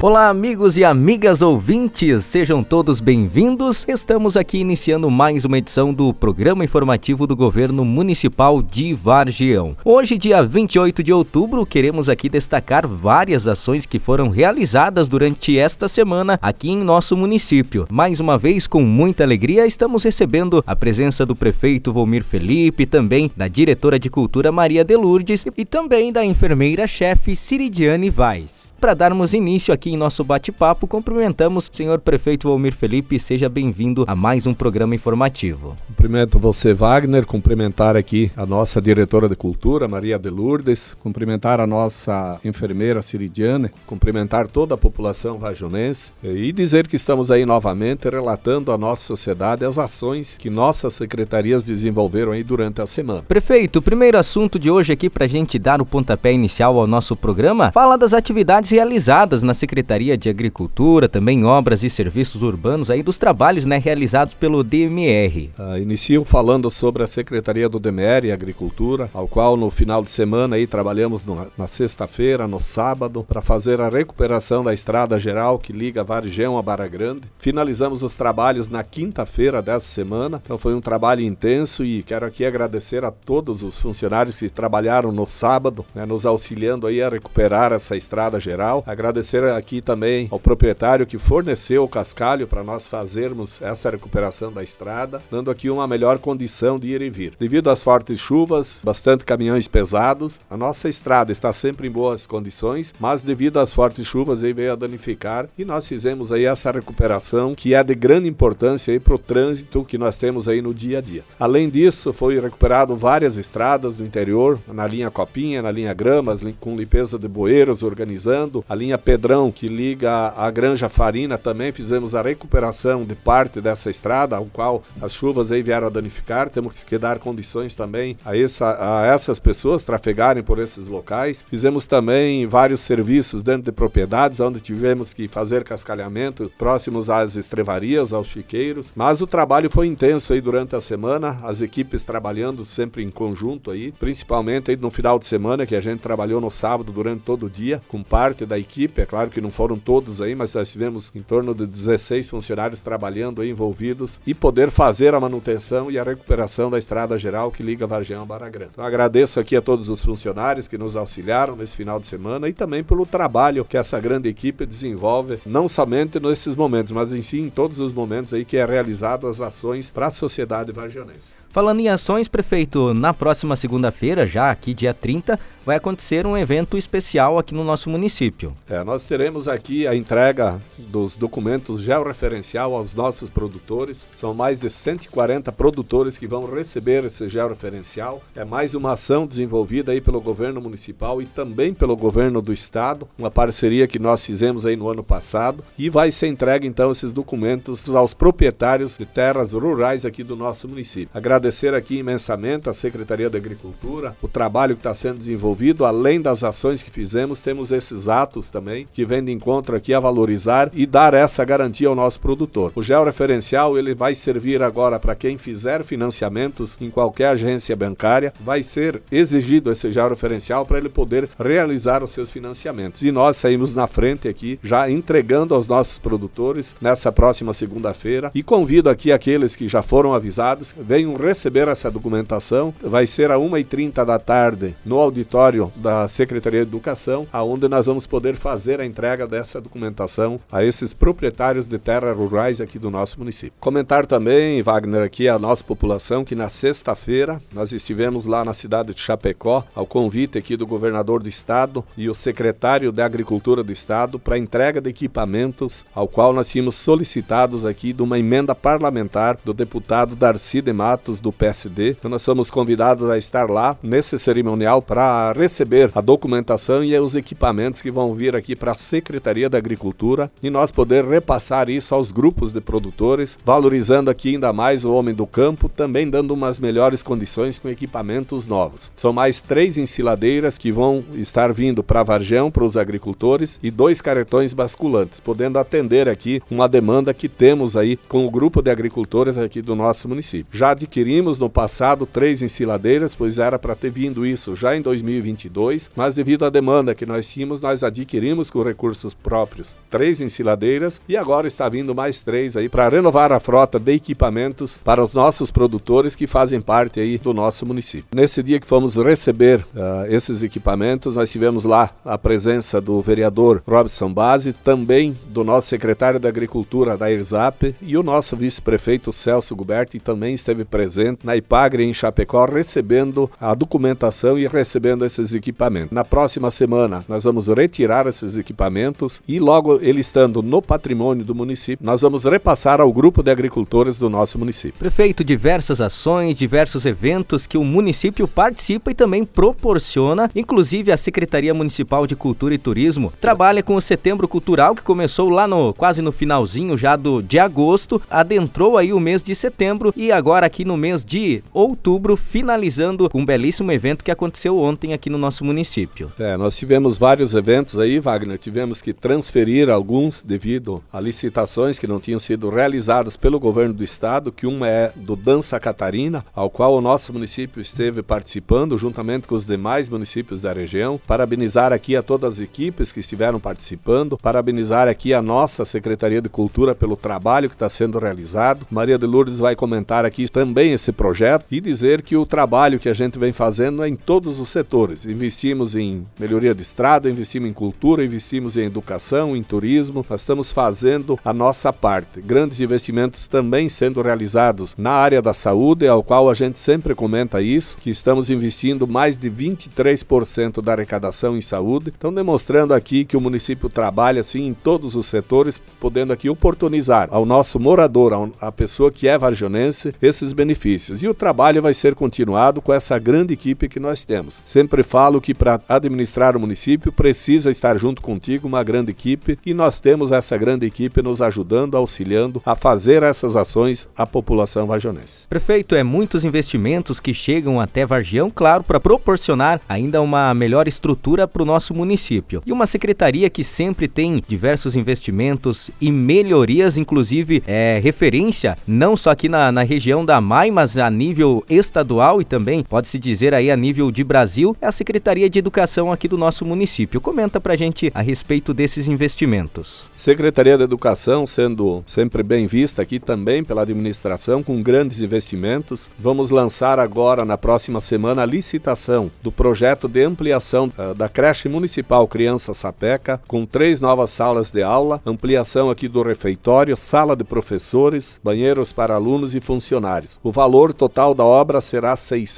Olá, amigos e amigas ouvintes, sejam todos bem-vindos. Estamos aqui iniciando mais uma edição do Programa Informativo do Governo Municipal de Vargião. Hoje, dia 28 de outubro, queremos aqui destacar várias ações que foram realizadas durante esta semana aqui em nosso município. Mais uma vez, com muita alegria, estamos recebendo a presença do prefeito Volmir Felipe, também da diretora de Cultura Maria de Lourdes e também da enfermeira-chefe Ciridiane Vaz. Para darmos início aqui em nosso bate-papo, cumprimentamos o senhor prefeito Volmir Felipe. Seja bem-vindo a mais um programa informativo. Cumprimento você, Wagner, cumprimentar aqui a nossa diretora de Cultura, Maria de Lourdes, cumprimentar a nossa enfermeira Ciridiane, cumprimentar toda a população vargionense e dizer que estamos aí novamente relatando à nossa sociedade as ações que nossas secretarias desenvolveram aí durante a semana. Prefeito, o primeiro assunto de hoje aqui para a gente dar o pontapé inicial ao nosso programa, fala das atividades realizadas na Secretaria de Agricultura, também obras e serviços urbanos, aí dos trabalhos realizados pelo DMR. Inicio falando sobre a Secretaria do DMR Agricultura, ao qual no final de semana aí trabalhamos na sexta-feira, no sábado, para fazer a recuperação da estrada geral que liga Vargião a Barra Grande. Finalizamos os trabalhos na quinta-feira dessa semana, então foi um trabalho intenso e quero aqui agradecer a todos os funcionários que trabalharam no sábado, nos auxiliando aí a recuperar essa estrada geral. Agradecer aqui também ao proprietário que forneceu o cascalho para nós fazermos essa recuperação da estrada, dando aqui uma melhor condição de ir e vir. Devido às fortes chuvas, bastante caminhões pesados, a nossa estrada está sempre em boas condições, mas devido às fortes chuvas aí veio a danificar e nós fizemos aí essa recuperação que é de grande importância aí para o trânsito que nós temos aí no dia a dia. Além disso, foi recuperado várias estradas do interior, na linha Copinha, na linha Gramas, com limpeza de bueiros, organizando a linha Pedrão, que liga a Granja Farina, também fizemos a recuperação de parte dessa estrada, ao qual as chuvas aí vieram a danificar. Temos que dar condições também a essas pessoas trafegarem por esses locais. Fizemos também vários serviços dentro de propriedades, onde tivemos que fazer cascalhamento próximos às estrevarias, aos chiqueiros, mas o trabalho foi intenso aí durante a semana, as equipes trabalhando sempre em conjunto aí, principalmente aí no final de semana, que a gente trabalhou no sábado durante todo o dia, com parte da equipe, é claro que não foram todos aí, mas nós tivemos em torno de 16 funcionários trabalhando aí envolvidos e poder fazer a manutenção e a recuperação da estrada geral que liga Vargião a Barra Grande. Então agradeço aqui a todos os funcionários que nos auxiliaram nesse final de semana e também pelo trabalho que essa grande equipe desenvolve, não somente nesses momentos, mas em si em todos os momentos aí que é realizado as ações para a sociedade vargionense. Falando em ações, prefeito, na próxima segunda-feira, já aqui dia 30, vai acontecer um evento especial aqui no nosso município. Nós teremos aqui a entrega dos documentos georreferencial aos nossos produtores. São mais de 140 produtores que vão receber esse georreferencial. É mais uma ação desenvolvida aí pelo governo municipal e também pelo governo do estado, uma parceria que nós fizemos aí no ano passado, e vai ser entregue então esses documentos aos proprietários de terras rurais aqui do nosso município. Agradecer aqui imensamente à Secretaria da Agricultura, o trabalho que está sendo desenvolvido, além das ações que fizemos, temos esses atos também, que vem de encontro aqui a valorizar e dar essa garantia ao nosso produtor. O georreferencial, ele vai servir agora para quem fizer financiamentos em qualquer agência bancária, vai ser exigido esse georreferencial para ele poder realizar os seus financiamentos. E nós saímos na frente aqui, já entregando aos nossos produtores nessa próxima segunda-feira, e convido aqui aqueles que já foram avisados, venham receber essa documentação. Vai ser às 1h30 da tarde no auditório da Secretaria de Educação, aonde nós vamos poder fazer a entrega dessa documentação a esses proprietários de terras rurais aqui do nosso município. Comentar também, Wagner, aqui a nossa população, que na sexta-feira nós estivemos lá na cidade de Chapecó, ao convite aqui do governador do estado e o secretário da Agricultura do estado, para entrega de equipamentos, ao qual nós tínhamos solicitados aqui de uma emenda parlamentar do deputado Darcy de Matos, do PSD. Então nós somos convidados a estar lá nesse cerimonial para receber a documentação e os equipamentos que vão vir aqui para a Secretaria da Agricultura e nós poder repassar isso aos grupos de produtores, valorizando aqui ainda mais o homem do campo, também dando umas melhores condições com equipamentos novos. São mais 3 ensiladeiras que vão estar vindo para Vargião, para os agricultores, e 2 caretões basculantes, podendo atender aqui uma demanda que temos aí com o grupo de agricultores aqui do nosso município. Já adquirimos adquirimos no passado 3 ensiladeiras, pois era para ter vindo isso já em 2022, mas devido à demanda que nós tínhamos, nós adquirimos com recursos próprios 3 ensiladeiras e agora está vindo mais 3 aí para renovar a frota de equipamentos para os nossos produtores que fazem parte aí do nosso município. Nesse dia que fomos receber esses equipamentos, nós tivemos lá a presença do vereador Robson Base, também do nosso secretário da Agricultura da ERSAP e o nosso vice-prefeito Celso Guberti também esteve presente na Ipagre em Chapecó recebendo a documentação e recebendo esses equipamentos. Na próxima semana nós vamos retirar esses equipamentos e logo ele estando no patrimônio do município, nós vamos repassar ao grupo de agricultores do nosso município. Prefeito, diversas ações, diversos eventos que o município participa e também proporciona, inclusive a Secretaria Municipal de Cultura e Turismo trabalha com o Setembro Cultural, que começou lá quase no finalzinho já de agosto, adentrou aí o mês de setembro e agora aqui no mês de outubro, finalizando um belíssimo evento que aconteceu ontem aqui no nosso município. Nós tivemos vários eventos aí, Wagner, tivemos que transferir alguns devido a licitações que não tinham sido realizadas pelo governo do estado, que uma é do Dança Catarina, ao qual o nosso município esteve participando, juntamente com os demais municípios da região. Parabenizar aqui a todas as equipes que estiveram participando, parabenizar aqui a nossa Secretaria de Cultura pelo trabalho que está sendo realizado. Maria de Lourdes vai comentar aqui também esse projeto e dizer que o trabalho que a gente vem fazendo é em todos os setores. Investimos em melhoria de estrada, investimos em cultura, investimos em educação, em turismo. Nós estamos fazendo a nossa parte. Grandes investimentos também sendo realizados na área da saúde, ao qual a gente sempre comenta isso, que estamos investindo mais de 23% da arrecadação em saúde. Então, demonstrando aqui que o município trabalha assim em todos os setores, podendo aqui oportunizar ao nosso morador, a pessoa que é vargionense, esses benefícios. E o trabalho vai ser continuado com essa grande equipe que nós temos. Sempre falo que para administrar o município precisa estar junto contigo uma grande equipe e nós temos essa grande equipe nos ajudando, auxiliando a fazer essas ações à população vargionense. Prefeito, muitos investimentos que chegam até Vargião, claro, para proporcionar ainda uma melhor estrutura para o nosso município. E uma secretaria que sempre tem diversos investimentos e melhorias, inclusive referência, não só aqui na região da AMAI, mas a nível estadual e também, pode-se dizer aí a nível de Brasil, é a Secretaria de Educação aqui do nosso município. Comenta pra gente a respeito desses investimentos. Secretaria de Educação sendo sempre bem vista aqui também pela administração, com grandes investimentos. Vamos lançar agora, na próxima semana, a licitação do projeto de ampliação da creche municipal Criança Sapeca, com 3 novas salas de aula, ampliação aqui do refeitório, sala de professores, banheiros para alunos e funcionários. O valor total da obra será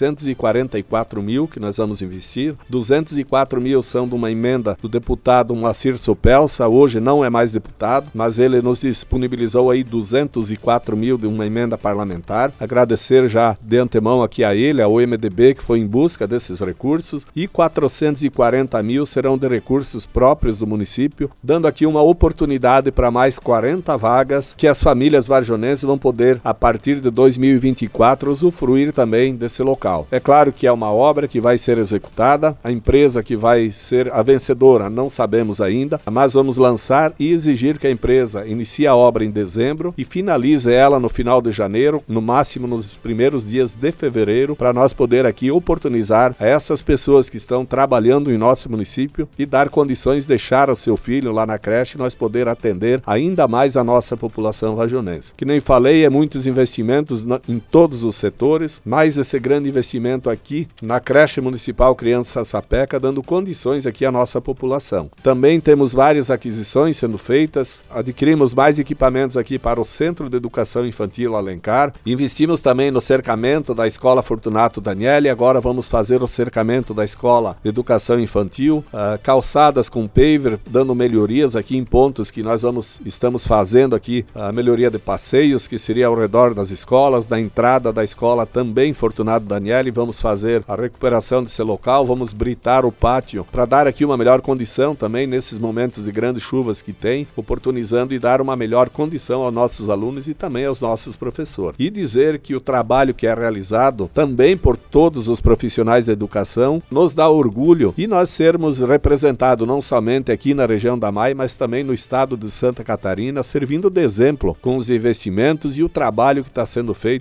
644 mil que nós vamos investir. 204 mil são de uma emenda do deputado Moacir Supelsa, hoje não é mais deputado, mas ele nos disponibilizou aí 204 mil de uma emenda parlamentar. Agradecer já de antemão aqui a ele, ao MDB, que foi em busca desses recursos, e 440 mil serão de recursos próprios do município, dando aqui uma oportunidade para mais 40 vagas que as famílias vargionenses vão poder, a partir de 2024, usufruir também desse local. É claro que é uma obra que vai ser executada, a empresa que vai ser a vencedora não sabemos ainda, mas vamos lançar e exigir que a empresa inicie a obra em dezembro e finalize ela no final de janeiro, no máximo nos primeiros dias de fevereiro, para nós poder aqui oportunizar a essas pessoas que estão trabalhando em nosso município e dar condições de deixar o seu filho lá na creche e nós poder atender ainda mais a nossa população vargionense. Que nem falei, muitos investimentos em todos os setores, mais esse grande investimento aqui na creche municipal Criança Sapeca, dando condições aqui à nossa população. Também temos várias aquisições sendo feitas, adquirimos mais equipamentos aqui para o Centro de Educação Infantil Alencar, investimos também no cercamento da Escola Fortunato Daniele, agora vamos fazer o cercamento da Escola de Educação Infantil, calçadas com paver, dando melhorias aqui em pontos que nós estamos fazendo aqui, a melhoria de passeios, que seria ao redor das escolas, da entrada da escola também Fortunato Daniele, vamos fazer a recuperação desse local, vamos britar o pátio para dar aqui uma melhor condição também nesses momentos de grandes chuvas que tem, oportunizando e dar uma melhor condição aos nossos alunos e também aos nossos professores. E dizer que o trabalho que é realizado também por todos os profissionais da educação nos dá orgulho e nós sermos representados não somente aqui na região da AMAI, mas também no estado de Santa Catarina, servindo de exemplo com os investimentos e o trabalho que está sendo feito por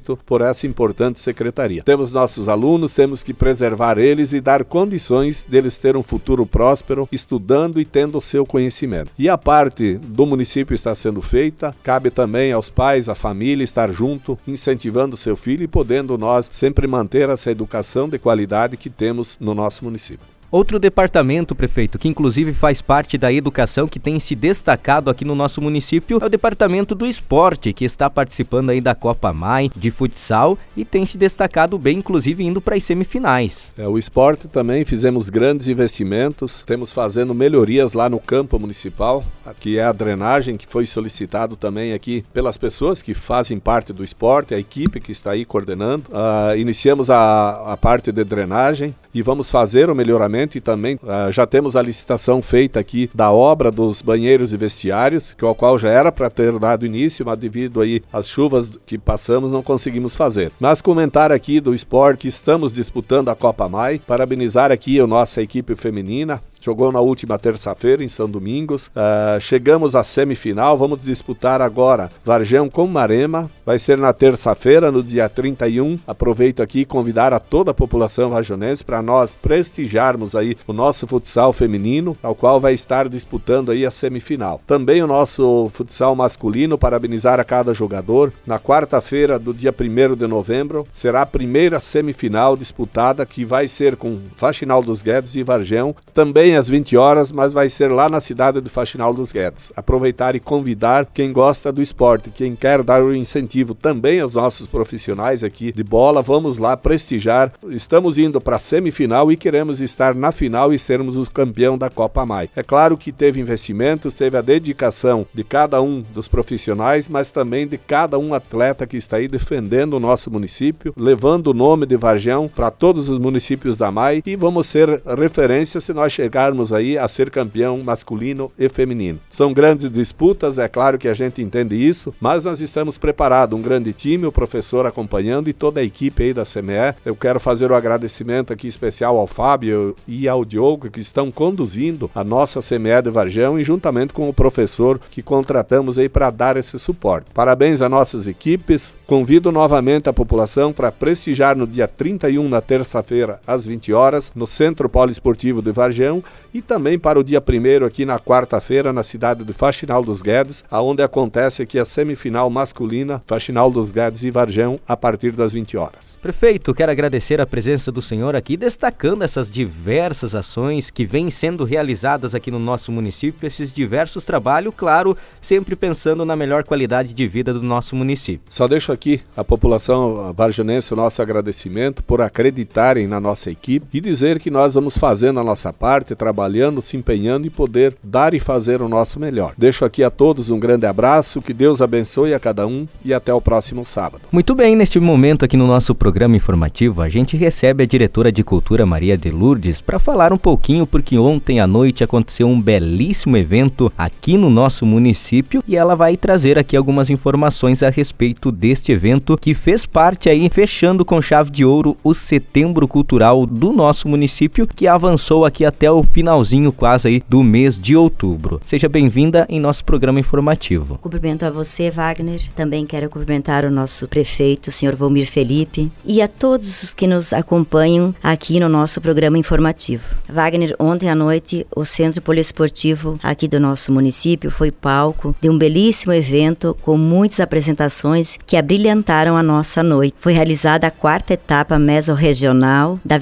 por essa importante secretaria. Temos nossos alunos, temos que preservar eles e dar condições deles ter um futuro próspero, estudando e tendo o seu conhecimento. E a parte do município está sendo feita, cabe também aos pais, à família, estar junto, incentivando o seu filho e podendo nós sempre manter essa educação de qualidade que temos no nosso município. Outro departamento, prefeito, que inclusive faz parte da educação, que tem se destacado aqui no nosso município, é o departamento do esporte, que está participando aí da Copa Mai de futsal e tem se destacado bem, inclusive indo para as semifinais. O esporte também fizemos grandes investimentos, temos fazendo melhorias lá no campo municipal, aqui é a drenagem que foi solicitado também aqui pelas pessoas que fazem parte do esporte, a equipe que está aí coordenando. Iniciamos a parte de drenagem e vamos fazer o melhoramento e também já temos a licitação feita aqui da obra dos banheiros e vestiários, que ao qual já era para ter dado início, mas devido aí às chuvas que passamos não conseguimos fazer. Mas comentar aqui do esporte que estamos disputando a Copa Mai, parabenizar aqui a nossa equipe feminina, jogou na última terça-feira em São Domingos, chegamos à semifinal, vamos disputar agora Vargem com Marema, vai ser na terça-feira, no dia 31, aproveito aqui e convidar a toda a população varjonense para nós prestigiarmos aí o nosso futsal feminino, ao qual vai estar disputando aí a semifinal. Também o nosso futsal masculino, parabenizar a cada jogador, na quarta-feira do dia 1º de novembro, será a primeira semifinal disputada, que vai ser com Faxinal dos Guedes e Vargem, também às 20 horas, mas vai ser lá na cidade do Faxinal dos Guedes. Aproveitar e convidar quem gosta do esporte, quem quer dar o incentivo também aos nossos profissionais aqui de bola, vamos lá prestigiar. Estamos indo para a semifinal e queremos estar na final e sermos o campeão da Copa Mai. É claro que teve investimentos, teve a dedicação de cada um dos profissionais, mas também de cada um atleta que está aí defendendo o nosso município, levando o nome de Vargem para todos os municípios da Mai, e vamos ser referência se nós chegarmos aí a ser campeão masculino e feminino. São grandes disputas, é claro que a gente entende isso, mas nós estamos preparados, um grande time, o professor acompanhando e toda a equipe aí da CME. Eu quero fazer o agradecimento aqui especial ao Fábio e ao Diogo, que estão conduzindo a nossa CME de Vargem, e juntamente com o professor que contratamos aí para dar esse suporte. Parabéns a nossas equipes, convido novamente a população para prestigiar no dia 31, na terça-feira, às 20 horas, no Centro Poliesportivo de Vargem, e também para o dia 1º aqui na quarta-feira, na cidade de Faxinal dos Guedes, aonde acontece aqui a semifinal masculina, Faxinal dos Guedes e Vargem, a partir das 20 horas. Prefeito, quero agradecer a presença do senhor aqui, destacando essas diversas ações que vêm sendo realizadas aqui no nosso município, esses diversos trabalhos, claro, sempre pensando na melhor qualidade de vida do nosso município. Só deixo aqui a população varjonense o nosso agradecimento por acreditarem na nossa equipe e dizer que nós vamos fazendo a nossa parte, trabalhando, se empenhando e poder dar e fazer o nosso melhor. Deixo aqui a todos um grande abraço, que Deus abençoe a cada um e até o próximo sábado. Muito bem, neste momento aqui no nosso programa informativo, a gente recebe a diretora de Cultura Maria de Lourdes para falar um pouquinho, porque ontem à noite aconteceu um belíssimo evento aqui no nosso município e ela vai trazer aqui algumas informações a respeito deste evento que fez parte aí, fechando com chave de ouro o Setembro Cultural do nosso município, que avançou aqui até o finalzinho quase aí do mês de outubro. Seja bem-vinda em nosso programa informativo. Cumprimento a você, Wagner. Também quero cumprimentar o nosso prefeito, o senhor Volmir Felipe, e a todos os que nos acompanham aqui no nosso programa informativo. Wagner, ontem à noite, o Centro Poliesportivo aqui do nosso município foi palco de um belíssimo evento com muitas apresentações que abrilhantaram a nossa noite. Foi realizada a 4ª etapa mesorregional da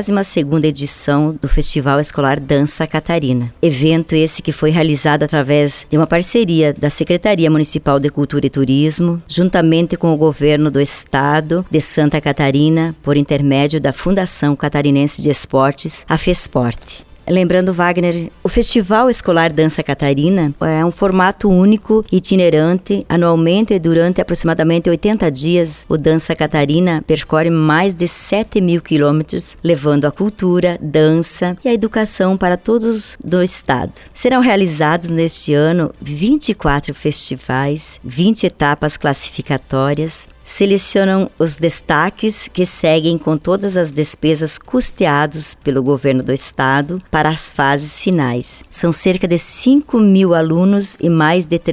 22ª edição do Festival Escolar Dança Catarina. Evento esse que foi realizado através de uma parceria da Secretaria Municipal de Cultura e Turismo, juntamente com o Governo do Estado de Santa Catarina, por intermédio da Fundação Catarinense de Esportes, a FESPORT. Lembrando, Wagner, o Festival Escolar Dança Catarina é um formato único, itinerante. Anualmente, durante aproximadamente 80 dias, o Dança Catarina percorre mais de 7.000 quilômetros, levando a cultura, dança e a educação para todos do estado. Serão realizados neste ano 24 festivais, 20 etapas classificatórias, selecionam os destaques que seguem com todas as despesas custeados pelo governo do estado para as fases finais. São cerca de 5.000 alunos e mais de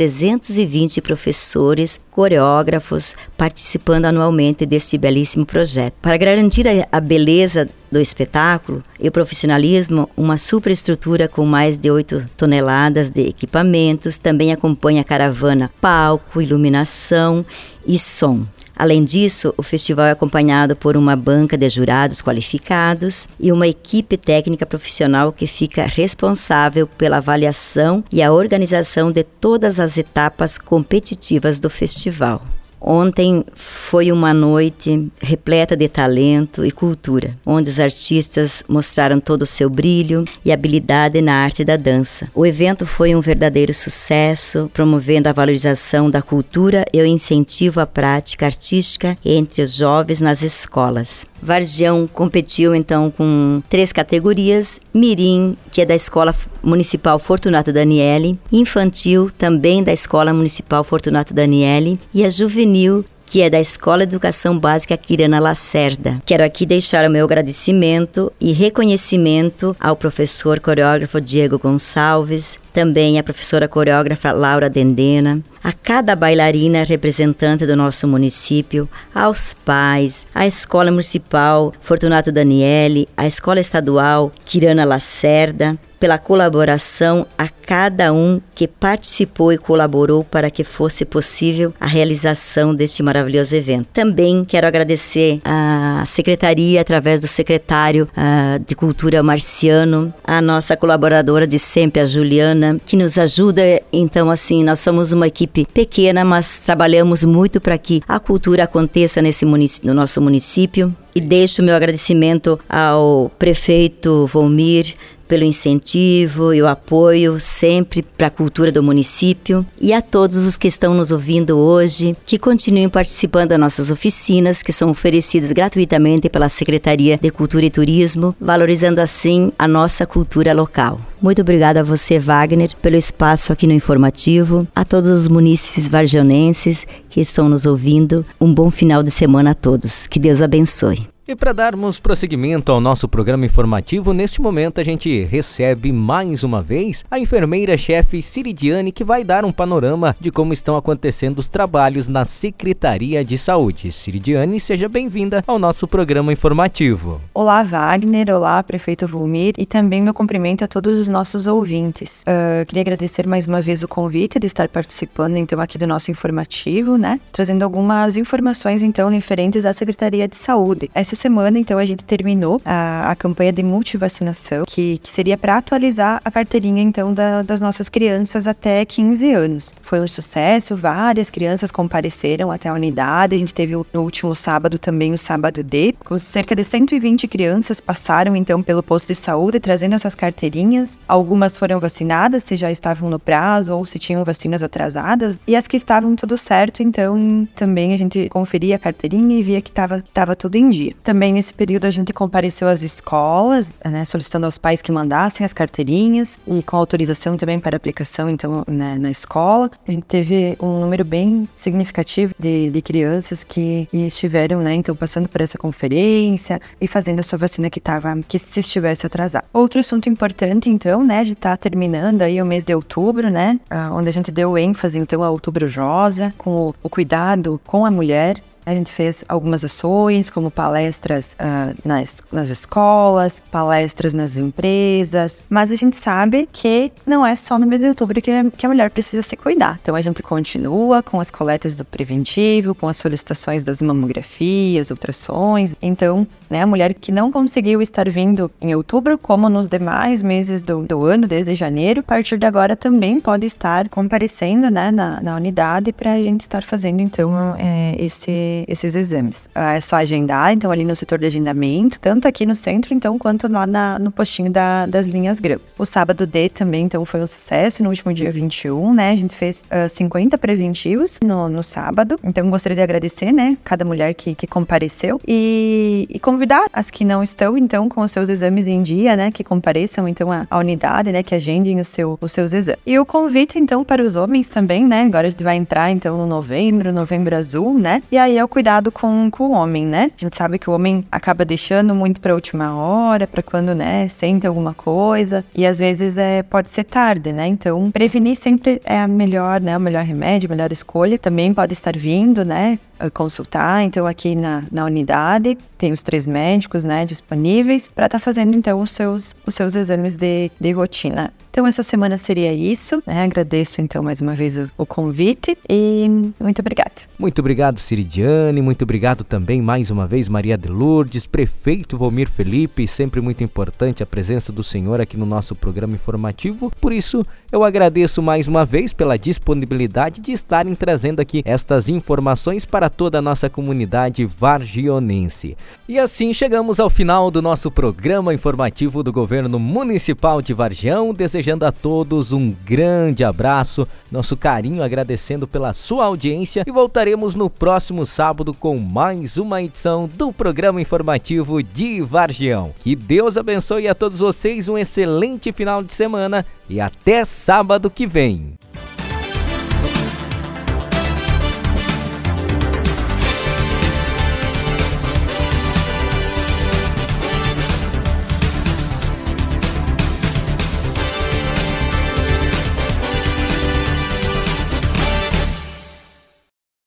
320 professores, coreógrafos, participando anualmente deste belíssimo projeto. Para garantir a beleza do espetáculo e o profissionalismo, uma superestrutura com mais de 8 toneladas de equipamentos também acompanha a caravana, palco, iluminação e som. Além disso, o festival é acompanhado por uma banca de jurados qualificados e uma equipe técnica profissional que fica responsável pela avaliação e a organização de todas as etapas competitivas do festival. Ontem foi uma noite repleta de talento e cultura, onde os artistas mostraram todo o seu brilho e habilidade na arte da dança. O evento foi um verdadeiro sucesso, promovendo a valorização da cultura e o incentivo à prática artística entre os jovens nas escolas. Vargião competiu então com 3 categorias: Mirim, que é da Escola Municipal Fortunato Daniele, Infantil, também da Escola Municipal Fortunato Daniele, e a Juvenil, que é da Escola de Educação Básica Quirana Lacerda. Quero aqui deixar o meu agradecimento e reconhecimento ao professor coreógrafo Diego Gonçalves, também a professora coreógrafa Laura Dendena, a cada bailarina representante do nosso município, aos pais, à Escola Municipal Fortunato Daniele, à Escola Estadual Quirana Lacerda, pela colaboração a cada um que participou e colaborou para que fosse possível a realização deste maravilhoso evento. Também quero agradecer à Secretaria, através do secretário de Cultura Marciano, a nossa colaboradora de sempre, a Juliana, que nos ajuda. Então, assim, nós somos uma equipe pequena, mas trabalhamos muito para que a cultura aconteça no nosso município. E deixo o meu agradecimento ao prefeito Volmir pelo incentivo e o apoio sempre para a cultura do município, e a todos os que estão nos ouvindo hoje, que continuem participando das nossas oficinas, que são oferecidas gratuitamente pela Secretaria de Cultura e Turismo, valorizando assim a nossa cultura local. Muito obrigada a você, Wagner, pelo espaço aqui no Informativo, a todos os munícipes vargionenses que estão nos ouvindo. Um bom final de semana a todos. Que Deus abençoe. E para darmos prosseguimento ao nosso programa informativo, neste momento a gente recebe mais uma vez a enfermeira-chefe Ciridiane, que vai dar um panorama de como estão acontecendo os trabalhos na Secretaria de Saúde. Ciridiane, seja bem-vinda ao nosso programa informativo. Olá, Wagner, olá, prefeito Volmir, e também meu cumprimento a todos os nossos ouvintes. Queria agradecer mais uma vez o convite de estar participando então aqui do nosso informativo, né? Trazendo algumas informações então referentes à Secretaria de Saúde. Essa semana, então, a gente terminou a campanha de multivacinação, que seria para atualizar a carteirinha, então, das nossas crianças até 15 anos. Foi um sucesso, várias crianças compareceram até a unidade. A gente teve no último sábado também o sábado D, com cerca de 120 crianças passaram, então, pelo posto de saúde, trazendo essas carteirinhas. Algumas foram vacinadas, se já estavam no prazo ou se tinham vacinas atrasadas, e as que estavam tudo certo, então, também a gente conferia a carteirinha e via que estava tudo em dia. Também nesse período a gente compareceu às escolas, né, solicitando aos pais que mandassem as carteirinhas e com autorização também para aplicação, então, né, na escola. A gente teve um número bem significativo de crianças que estiveram, né, então, passando por essa conferência e fazendo a sua vacina que se estivesse atrasada. Outro assunto importante, então, né, de estar terminando aí o mês de outubro, né, onde a gente deu ênfase, então, ao Outubro Rosa, com o cuidado com a mulher. A gente fez algumas ações, como palestras nas escolas, palestras nas empresas, mas a gente sabe que não é só no mês de outubro que a mulher precisa se cuidar. Então a gente continua com as coletas do preventivo, com as solicitações das mamografias, ultrassons. Então, né, a mulher que não conseguiu estar vindo em outubro, como nos demais meses do ano, desde janeiro, a partir de agora também pode estar comparecendo, né, na unidade para a gente estar fazendo, então, esses exames. É só agendar, então, ali no setor de agendamento, tanto aqui no centro, então, quanto lá no postinho das linhas Grãos. O sábado D também, então, foi um sucesso, no último dia 21, né, a gente fez 50 preventivos no sábado, então, gostaria de agradecer, né, cada mulher que compareceu e convidar as que não estão, então, com os seus exames em dia, né, que compareçam, então, à unidade, né, que agendem os seus exames. E o convite, então, para os homens também, né, agora a gente vai entrar, então, no novembro azul, né, e aí é o cuidado com o homem, né? A gente sabe que o homem acaba deixando muito para a última hora, para quando, né, sente alguma coisa, e às vezes pode ser tarde, né? Então, prevenir sempre é a melhor, né, o melhor remédio, a melhor escolha. Também pode estar vindo, né, consultar. Então, aqui na unidade tem os 3 médicos, né, disponíveis para estar fazendo, então, os seus exames de rotina. Então, essa semana seria isso, né? Agradeço, então, mais uma vez o convite e muito obrigada. Muito obrigado, Ciridiane. Muito obrigado também, mais uma vez, Maria de Lourdes, prefeito Volmir Felipe. Sempre muito importante a presença do senhor aqui no nosso programa informativo. Por isso, eu agradeço mais uma vez pela disponibilidade de estarem trazendo aqui estas informações para toda a nossa comunidade vargionense. E assim chegamos ao final do nosso programa informativo do Governo Municipal de Vargião, desejando a todos um grande abraço, nosso carinho agradecendo pela sua audiência, e voltaremos no próximo sábado com mais uma edição do programa informativo de Vargião. Que Deus abençoe a todos vocês, um excelente final de semana e até sábado que vem.